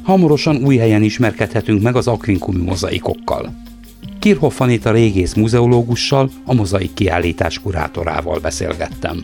Hamarosan új helyen ismerkedhetünk meg az aquincumi mozaikokkal. Kirchhoff Anita régész muzeológussal, a mozaik kiállítás kurátorával beszélgettem.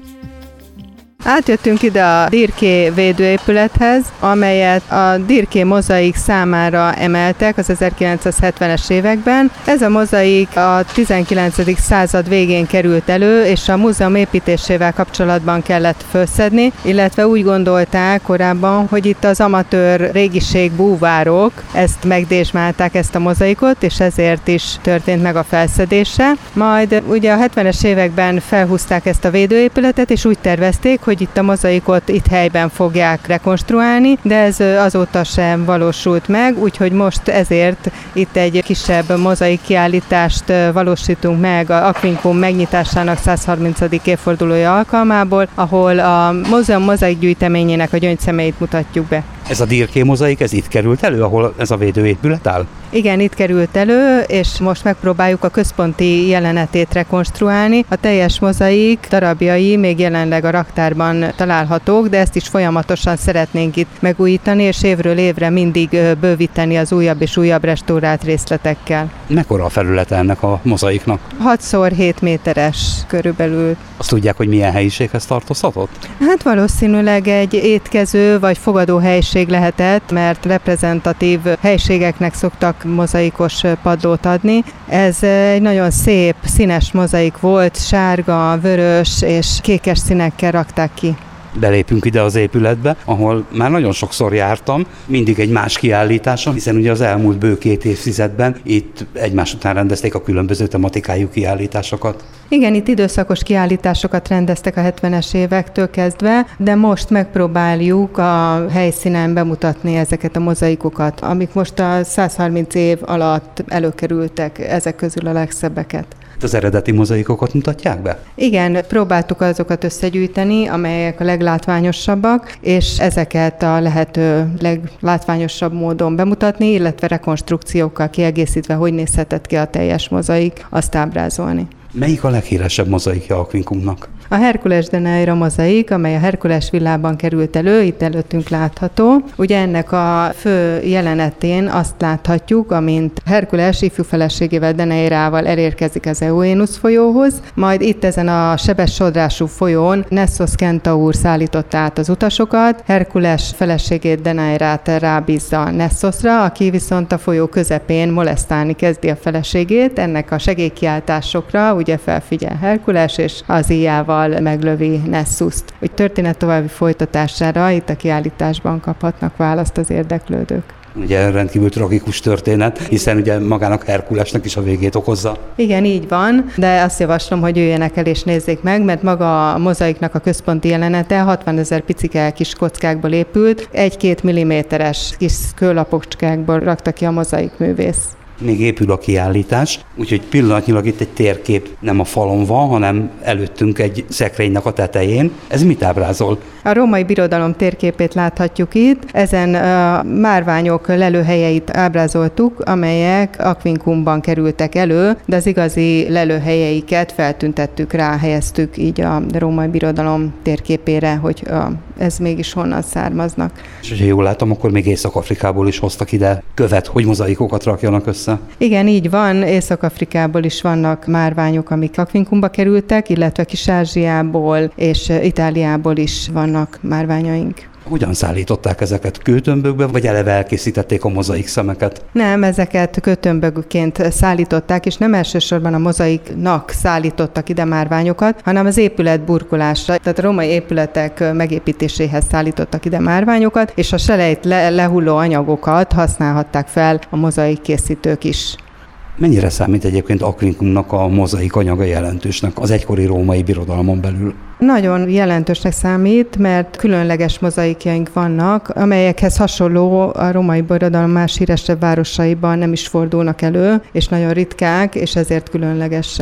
Átjöttünk ide a Dirké védőépülethez, amelyet a Dirké mozaik számára emeltek az 1970-es években. Ez a mozaik a 19. század végén került elő, és a múzeum építésével kapcsolatban kellett felszedni, illetve úgy gondolták korábban, hogy itt az amatőr régiség búvárok ezt megdésmálták, ezt a mozaikot, és ezért is történt meg a felszedése. Majd ugye a 70-es években felhúzták ezt a védőépületet, és úgy tervezték, hogy itt a mozaikot itt helyben fogják rekonstruálni, de ez azóta sem valósult meg, úgyhogy most ezért itt egy kisebb mozaik kiállítást valósítunk meg a Aquincum megnyitásának 130. évfordulója alkalmából, ahol a múzeum mozaik gyűjteményének a gyöngyszemeit mutatjuk be. Ez a Dirké mozaik, ez itt került elő, ahol ez a védőépület áll? Igen, itt került elő, és most megpróbáljuk a központi jelenetét rekonstruálni. A teljes mozaik darabjai még jelenleg a raktárban találhatók, de ezt is folyamatosan szeretnénk itt megújítani, és évről évre mindig bővíteni az újabb és újabb restaurált részletekkel. Mekkora a felülete ennek a mozaiknak? 6x7 méteres körülbelül. Azt tudják, hogy milyen helyiséghez tartozhatott? Hát valószínűleg egy étkező vagy fogadó helység lehetett, mert reprezentatív helységeknek szoktak mozaikos padlót adni. Ez egy nagyon szép, színes mozaik volt, sárga, vörös és kékes színekkel rakták ki. Belépünk ide az épületbe, ahol már nagyon sokszor jártam, mindig egy más kiállításon, hiszen ugye az elmúlt bő 2 évtizedben itt egymás után rendezték a különböző tematikájú kiállításokat. Igen, itt időszakos kiállításokat rendeztek a 70-es évektől kezdve, de most megpróbáljuk a helyszínen bemutatni ezeket a mozaikokat, amik most a 130 év alatt előkerültek, ezek közül a legszebbeket. Az eredeti mozaikokat mutatják be? Igen, próbáltuk azokat összegyűjteni, amelyek a leglátványosabbak, és ezeket a lehető leglátványosabb módon bemutatni, illetve rekonstrukciókkal kiegészítve, hogy nézhetett ki a teljes mozaik, azt ábrázolni. Melyik a leghíresebb mozaikja Aquincumnak? A Herkules de Neira mozaik, amely a Herkules villában került elő, itt előttünk látható. Ugye ennek a fő jelenetén azt láthatjuk, amint Herkules ifjú feleségével de Neirával elérkezik az Euenus folyóhoz, majd itt ezen a sebes sodrású folyón Nessos kentaur szállította át az utasokat, Herkules feleségét de Neirát rábízza Nessosra, aki viszont a folyó közepén molesztálni kezdi a feleségét, ennek a segélykiáltásokra ugye felfigyel Herkules, és az íjával meglövi Nessust. Hogy történet további folytatására itt a kiállításban kaphatnak választ az érdeklődők. Ugye rendkívül tragikus történet, hiszen ugye magának Herkulesnek is a végét okozza. Igen, így van, de azt javaslom, hogy jöjjenek el és nézzék meg, mert maga a mozaiknak a központi jelenete 60 000 picike kis kockákból épült, 1-2 milliméteres kis kőlapocskákból rakta ki a mozaikművész. Még épül a kiállítás, úgyhogy pillanatnyilag itt egy térkép nem a falon van, hanem előttünk egy szekrénynek a tetején. Ez mit ábrázol? A római birodalom térképét láthatjuk itt. Ezen a márványok lelőhelyeit ábrázoltuk, amelyek Aquincumban kerültek elő, de az igazi lelőhelyeiket feltüntettük, ráhelyeztük így a római birodalom térképére, hogy ez mégis honnan származnak. És hogyha jól látom, akkor még Észak-Afrikából is hoztak ide követ, hogy mozaikokat rakjanak össze. Igen, így van. Észak-Afrikából is vannak márványok, amik Aquincumba kerültek, illetve Kis-Ázsiából és Itáliából is vannak márványaink. Hogyan szállították ezeket? Kőtömbökbe, vagy eleve elkészítették a mozaik szemeket? Nem, ezeket kőtömbökként szállították, és nem elsősorban a mozaiknak szállítottak ide márványokat, hanem az épület burkolásra, tehát a római épületek megépítéséhez szállítottak ide márványokat, és a selejt lehulló anyagokat használhatták fel a mozaik készítők is. Mennyire számít egyébként Aquincumnak a mozaik anyaga jelentősnek az egykori római birodalmon belül? Nagyon jelentősnek számít, mert különleges mozaikjaink vannak, amelyekhez hasonló a római birodalom más híresebb városaiban nem is fordulnak elő, és nagyon ritkák, és ezért különlegesek.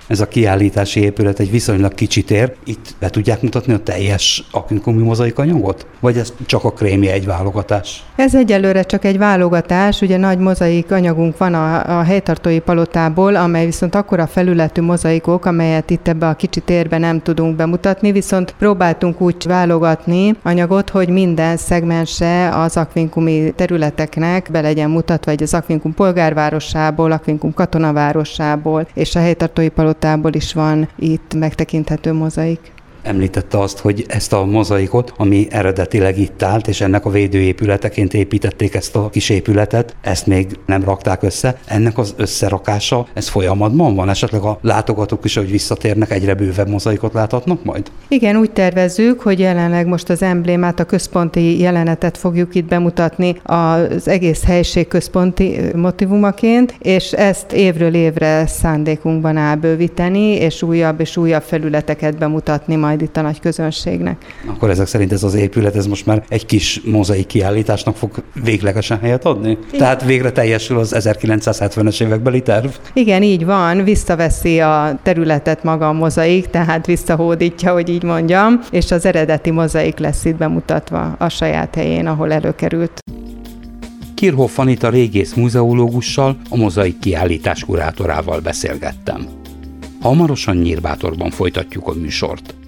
ez a kiállítási épület egy viszonylag kicsi tér. Itt be tudják mutatni a teljes Aquincumi mozaik anyagot? Vagy ez csak a krémje egy válogatás? Ez egyelőre csak egy válogatás, ugye nagy mozaik anyagunk van a helytartói palotából, amely viszont akkora felületű mozaikok, amelyet itt ebbe a kicsi térben nem tudunk bemutatni, viszont próbáltunk úgy válogatni anyagot, hogy minden szegmense az aquincumi területeknek be legyen mutatva, vagy az Aquincum polgárvárosából, Aquincum katonavárosából, és a helytartói palotából is van itt megtekinthető mozaik. Említette azt, hogy ezt a mozaikot, ami eredetileg itt állt, és ennek a védőépületeként építették ezt a kis épületet, ezt még nem rakták össze. Ennek az összerakása, ez folyamatban van? Esetleg a látogatók is, hogy visszatérnek, egyre bővebb mozaikot láthatnak majd? Igen, úgy tervezzük, hogy jelenleg most az emblémát, a központi jelenetet fogjuk itt bemutatni az egész helység központi motivumaként, és ezt évről évre szándékunkban áll bővíteni, és újabb felületeket bemutatni majd itt a nagy közönségnek. Akkor ezek szerint ez az épület, ez most már egy kis mozaik kiállításnak fog véglegesen helyet adni? Igen. Tehát végre teljesül az 1970-es évekbeli terv? Igen, így van, visszaveszi a területet maga a mozaik, tehát visszahódítja, hogy így mondjam, és az eredeti mozaik lesz itt bemutatva a saját helyén, ahol előkerült. Kirchhoff Anita régész múzeológussal, a mozaik kiállítás kurátorával beszélgettem. Hamarosan Nyírbátorban folytatjuk a műsort.